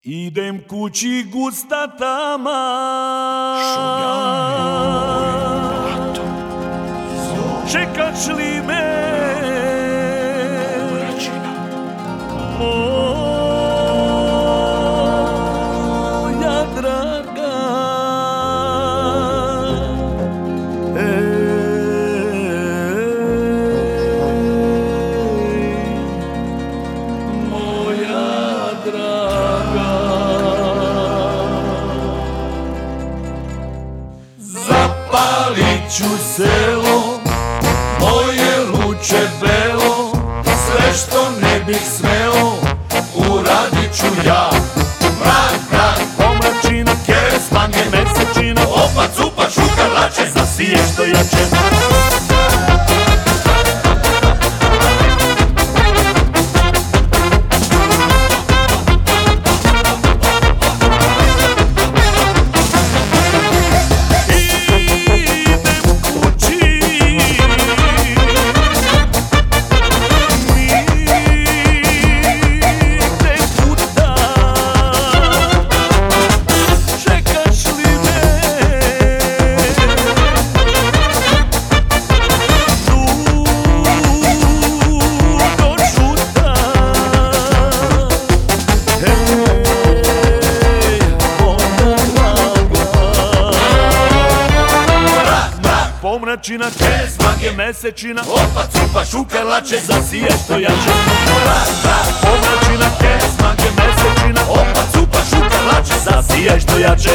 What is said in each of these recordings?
Idem kući gusta tama, čekaš li me, moja draga? Moja draga, zapalit ću selo, moje luče belo, sve što ne bih smeo, uradit ću ja. Mrak, mrak, pomračina, keres, mange, mesečina, opa, cupa, šuka, lače, zasije što jače. Pomračina, keres, mange, mesečina, opa, cupa, šuka, lače, zasije što jače. Pomračina, keres, mange, mesečina, opa, cupa, šuka, lače, zasije što jače.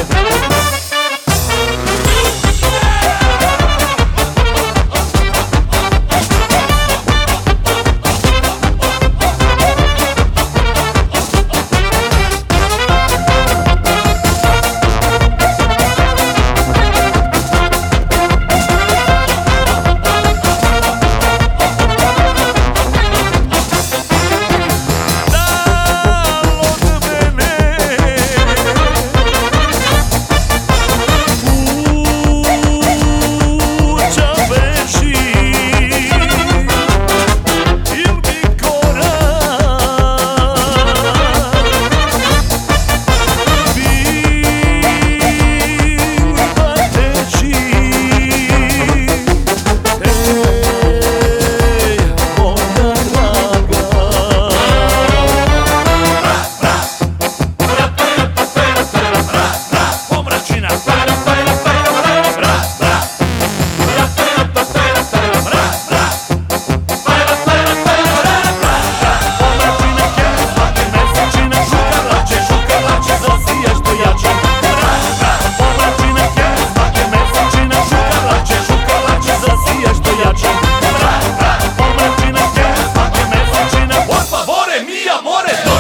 Por favore, mia amore,